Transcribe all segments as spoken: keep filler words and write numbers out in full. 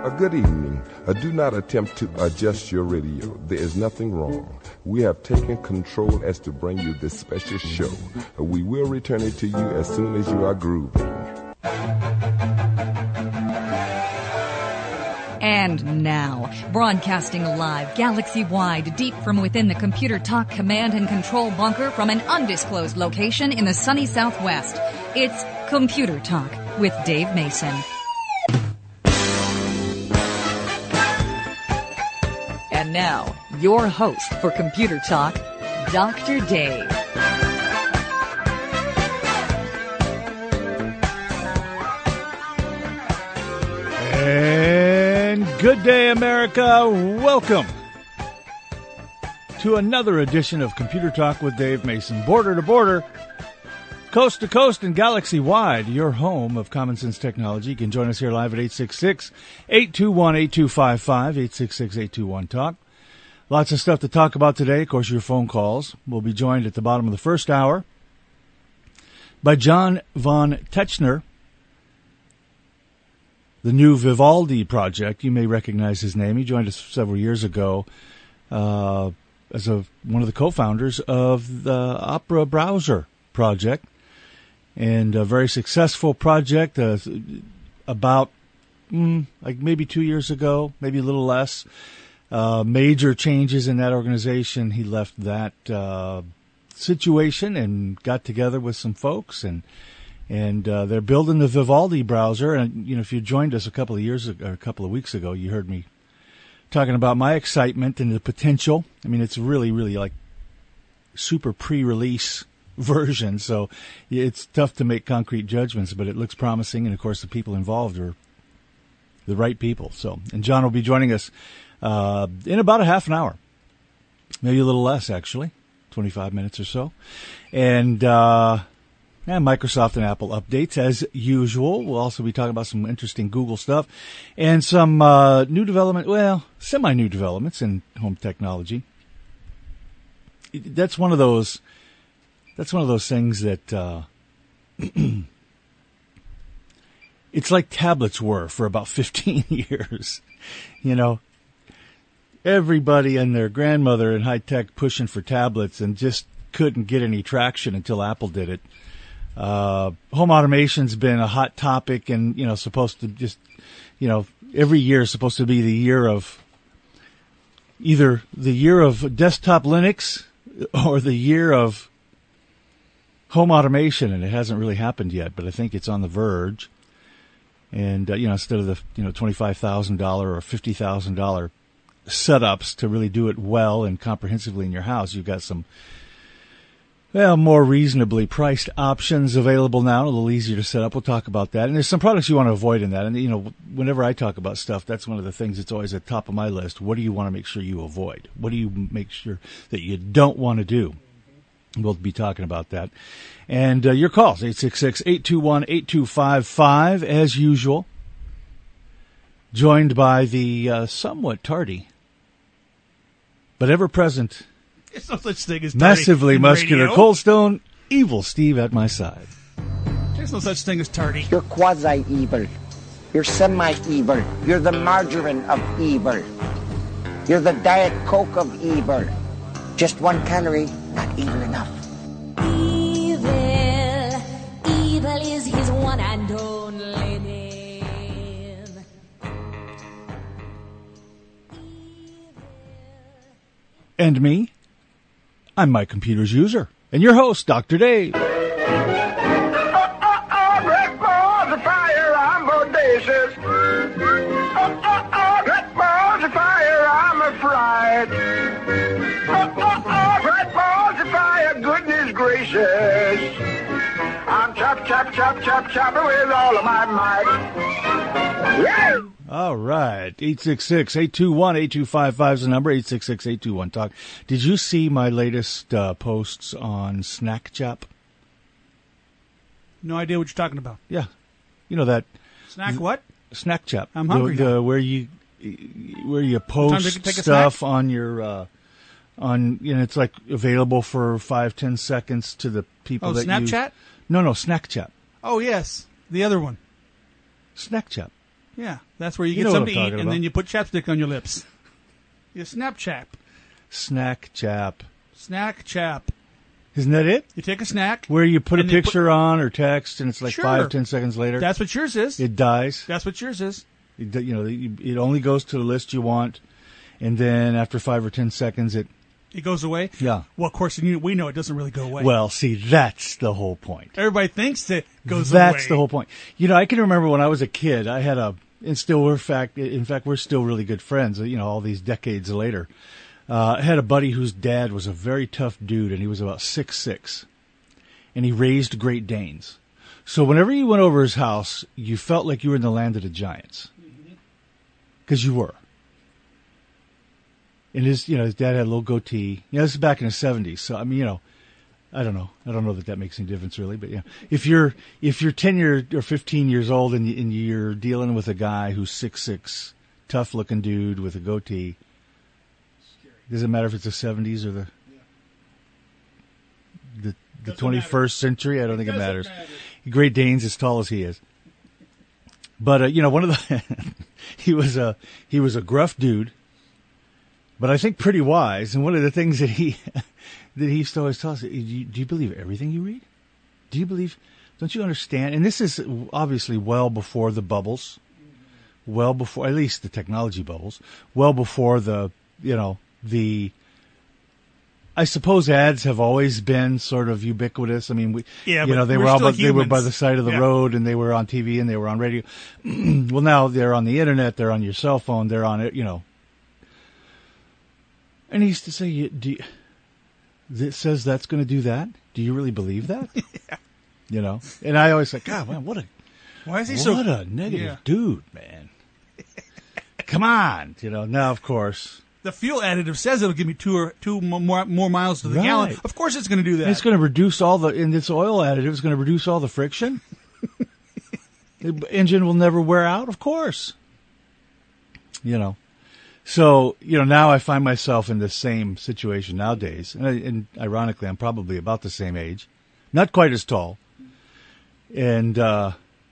A good evening. Uh, do not attempt to adjust your radio. There is nothing wrong. We have taken control as to bring you this special show. Uh, we will return it to you as soon as you are grooving. And now, broadcasting live, galaxy-wide, deep from within the Computer Talk command and control bunker from an undisclosed location in the sunny Southwest, it's Computer Talk with Dave Mason. And now, your host for Computer Talk, Doctor Dave. And good day, America. Welcome to another edition of Computer Talk with Dave Mason. Border to border, coast to coast, and galaxy-wide, your home of common sense technology. You can join us here live at eight six six, eight two one, eight two five five, eight six six, eight two one, talk. Lots of stuff to talk about today. Of course, your phone calls. We'll be joined at the bottom of the first hour by John von Tetzchner, the new Vivaldi project. You may recognize his name. He joined us several years ago uh, as a, one of the co-founders of the Opera Browser project, and a very successful project. Uh, about mm, like maybe two years ago, maybe a little less. Uh, major changes in that organization. He left that uh, situation and got together with some folks, and and uh, they're building the Vivaldi browser. And you know, if you joined us a couple of years ago, or a couple of weeks ago, you heard me talking about my excitement and the potential. I mean, it's really, really like super pre-release version, so it's tough to make concrete judgments, but it looks promising, and of course the people involved are the right people. So, and John will be joining us uh in about a half an hour, maybe a little less, actually, twenty-five minutes or so. And uh yeah, Microsoft and Apple updates as usual. We'll also be talking about some interesting Google stuff and some uh new development, well, semi-new developments in home technology. That's one of those That's one of those things that uh, it's like tablets were for about fifteen years. You know, everybody and their grandmother in high tech pushing for tablets and just couldn't get any traction until Apple did it. Uh, home automation's been a hot topic, and you know, supposed to just, you know, every year is supposed to be the year of either the year of desktop Linux or the year of home automation, and it hasn't really happened yet, but I think it's on the verge. And, uh, you know, instead of the, you know, twenty-five thousand dollars or fifty thousand dollars setups to really do it well and comprehensively in your house, you've got some, well, more reasonably priced options available now, a little easier to set up. We'll talk about that. And there's some products you want to avoid in that. And, you know, whenever I talk about stuff, that's one of the things that's always at the top of my list. What do you want to make sure you avoid? What do you make sure that you don't want to do? We'll be talking about that. And uh, your calls, eight six six, eight two one, eight two five five, as usual. Joined by the uh, somewhat tardy, but ever-present, There's no such thing as tardy massively in muscular radio. Cold Stone, evil Steve at my side. There's no such thing as tardy. You're quasi-evil. You're semi-evil. You're the margarine of evil. You're the Diet Coke of evil. Just one calorie, not evil enough. Evil, evil is his one and only name. And me, I'm my computer's user, and your host, Doctor Dave. Uh, uh, uh, red balls of fire, I'm audacious. Uh, uh, uh, red balls of fire, I'm afraid. Uh, uh, uh, red balls of fire, goodness gracious. I'm chop, chop, chop, chop, chopping with all of my might. Yeah. All right. eight six six, eight two one, eight two five five is the number, eight six six, eight two one, talk. Did you see my latest uh, posts on Snackchap? No idea what you're talking about. Yeah. You know that. Snack what? Snackchap. I'm hungry The, the, now. where you where you Time post to take a stuff snack? on your uh, on you know it's like available for five ten seconds to the people Oh, that Snapchat? you. No, no, Snackchap. Oh, yes. The other one. Snackchap. Yeah, that's where you, You get know what something I'm to eat, talking and about. then you put chapstick on your lips. You snap chap. Snack chap. Snack chap. Isn't that it? You take a snack. Where you put a and you picture on or text, and it's like Sure. five, ten seconds later, That's what yours is. it dies. That's what yours is. It, you know, it only goes to the list you want, and then after five or ten seconds, it. It goes away. Yeah. Well, of course, you, we know it doesn't really go away. Well, see, that's the whole point. Everybody thinks it goes That's away. the whole point. You know, I can remember when I was a kid, I had a, and still we're fact, in fact, we're still really good friends. You know, all these decades later, uh, I had a buddy whose dad was a very tough dude, and he was about six six, and he raised Great Danes. So whenever you went over his house, you felt like you were in the land of the giants, because you were. And his, you know, his dad had a little goatee. You know, this is back in the seventies. So I mean, you know, I don't know. I don't know that that makes any difference really. But yeah, if you're if you're ten year or fifteen years old and, you, and you're dealing with a guy who's six six, tough looking dude with a goatee, doesn't matter if it's the seventies or the the the twenty first century. I don't think it matters. Great Dane's as tall as he is. But uh, you know, one of the he was a he was a gruff dude. But I think pretty wise, and one of the things that he that he used to always tell us, do you, do you believe everything you read? Do you believe, don't you understand? And this is obviously well before the bubbles, well before, at least the technology bubbles, well before the, you know, the, I suppose ads have always been sort of ubiquitous. I mean, we, Yeah, you but know, they we're were all, still but they were by humans. the side of the Yeah. road, and they were on T V and they were on radio. Well, now they're on the internet, they're on your cell phone, they're on it, you know. And he used to say, you- do you, it says that's going to do that? Do you really believe that? Yeah. You know? And I always say, God, man, what a, Why is he what so... a negative Yeah. dude, man. Come on. You know, now, of course, The fuel additive says it'll give me two or two mo- more more miles to the Right. gallon. Of course, it's going to do that. it's going to reduce all the, and this oil additive is going to reduce all the friction. The engine will never wear out, of course. You know. So, you know, now I find myself in the same situation nowadays. And, I, and ironically, I'm probably about the same age. Not quite as tall. And uh,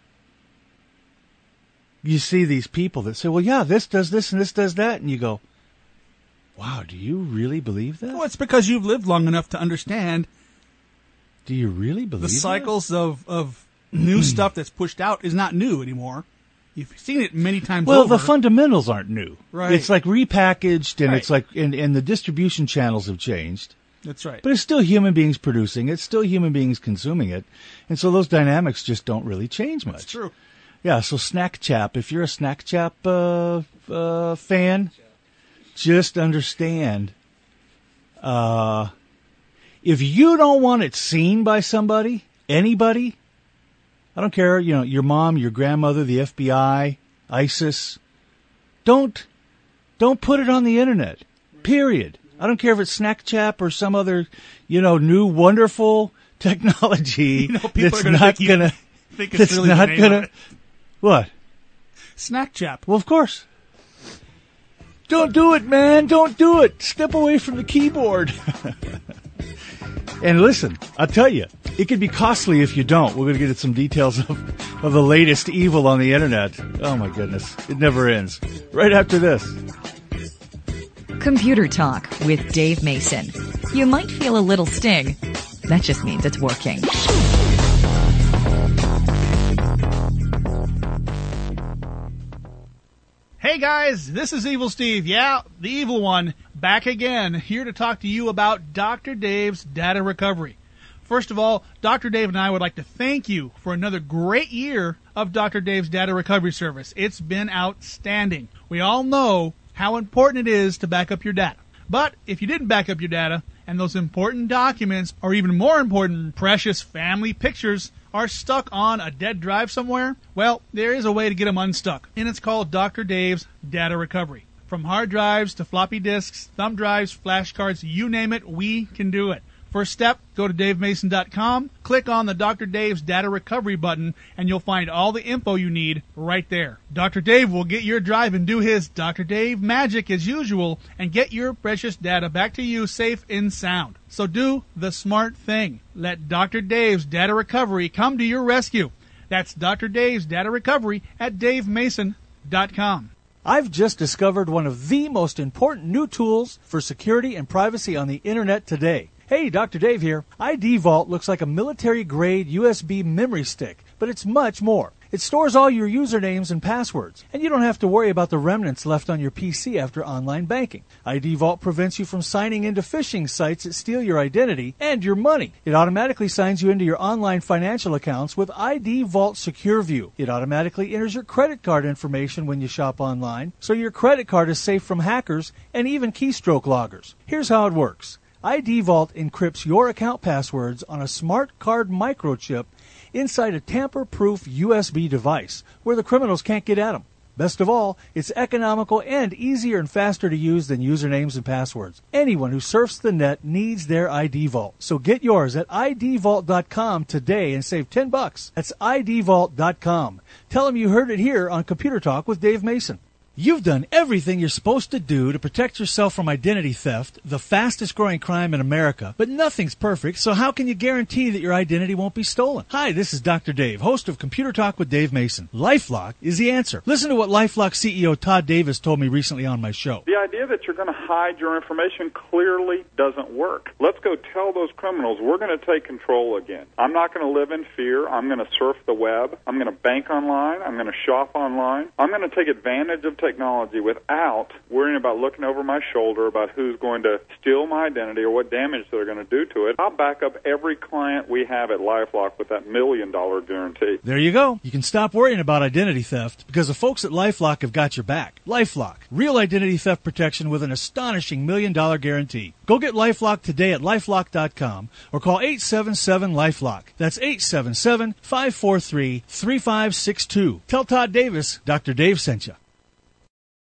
you see these people that say, well, yeah, this does this and this does that. And you go, wow, do you really believe that? Well, it's because you've lived long enough to understand Do you really believe the that? cycles of, of new stuff that's pushed out is not new anymore. You've seen it many times Well, over. the fundamentals aren't new. Right. It's like repackaged, and Right. it's like, and, and the distribution channels have changed. That's right. But it's still human beings producing it. It's still human beings consuming it. And so those dynamics just don't really change much. That's true. Yeah, so Snack Chap, if you're a Snack Chap uh, uh, fan, just understand, uh, if you don't want it seen by somebody, anybody, I don't care, you know, your mom, your grandmother, the F B I, ISIS, don't, don't put it on the internet, period. I don't care if it's Snack Chap or some other, you know, new wonderful technology You know, people that's are gonna not think you gonna, think it's that's really the not name gonna, of it. what? Snack Chap. Well, of course. Don't do it, man. Don't do it. Step away from the keyboard. And listen, I'll tell you, it could be costly if you don't. We're going to get at some details of, of the latest evil on the internet. Oh, my goodness. It never ends. Right after this. Computer Talk with Dave Mason. You might feel a little sting. That just means it's working. Hey guys, this is Evil Steve. Yeah, the evil one, back again, here to talk to you about Doctor Dave's Data Recovery. First of all, Doctor Dave and I would like to thank you for another great year of Doctor Dave's Data Recovery Service. It's been outstanding. We all know how important it is to back up your data. But if you didn't back up your data, and those important documents, or even more important, precious family pictures, are stuck on a dead drive somewhere, well, there is a way to get them unstuck, and it's called Doctor Dave's Data Recovery. From hard drives to floppy disks, thumb drives, flashcards, you name it, we can do it. First step, go to dave mason dot com, click on the Doctor Dave's Data Recovery button, and you'll find all the info you need right there. Doctor Dave will get your drive and do his Doctor Dave magic as usual and get your precious data back to you safe and sound. So do the smart thing. Let Doctor Dave's Data Recovery come to your rescue. That's Doctor Dave's Data Recovery at dave mason dot com. I've just discovered one of the most important new tools for security and privacy on the internet today. Hey, Doctor Dave here. I D Vault looks like a military-grade U S B memory stick, but it's much more. It stores all your usernames and passwords, and you don't have to worry about the remnants left on your P C after online banking. I D Vault prevents you from signing into phishing sites that steal your identity and your money. It automatically signs you into your online financial accounts with I D Vault Secure View. It automatically enters your credit card information when you shop online, so your credit card is safe from hackers and even keystroke loggers. Here's how it works. I D Vault encrypts your account passwords on a smart card microchip inside a tamper-proof U S B device where the criminals can't get at them. Best of all, it's economical and easier and faster to use than usernames and passwords. Anyone who surfs the net needs their I D Vault. So get yours at I D vault dot com today and save ten bucks. That's I D vault dot com. Tell them you heard it here on Computer Talk with Dave Mason. You've done everything you're supposed to do to protect yourself from identity theft, the fastest growing crime in America, but nothing's perfect, so how can you guarantee that your identity won't be stolen? Hi, this is Doctor Dave, host of Computer Talk with Dave Mason. LifeLock is the answer. Listen to what LifeLock C E O Todd Davis told me recently on my show. The idea that you're going to hide your information clearly doesn't work. Let's go tell those criminals we're going to take control again. I'm not going to live in fear. I'm going to surf the web. I'm going to bank online. I'm going to shop online. I'm going to take advantage of technology without worrying about looking over my shoulder about who's going to steal my identity or what damage they're going to do to it. I'll back up every client we have at LifeLock with that million dollar guarantee. There you go. You can stop worrying about identity theft because the folks at LifeLock have got your back. LifeLock, real identity theft protection with an astonishing million dollar guarantee. Go get LifeLock today at lifelock dot com or call eight seven seven LifeLock. That's eight seven seven, five four three, three five six two. Tell Todd Davis Doctor Dave sent you.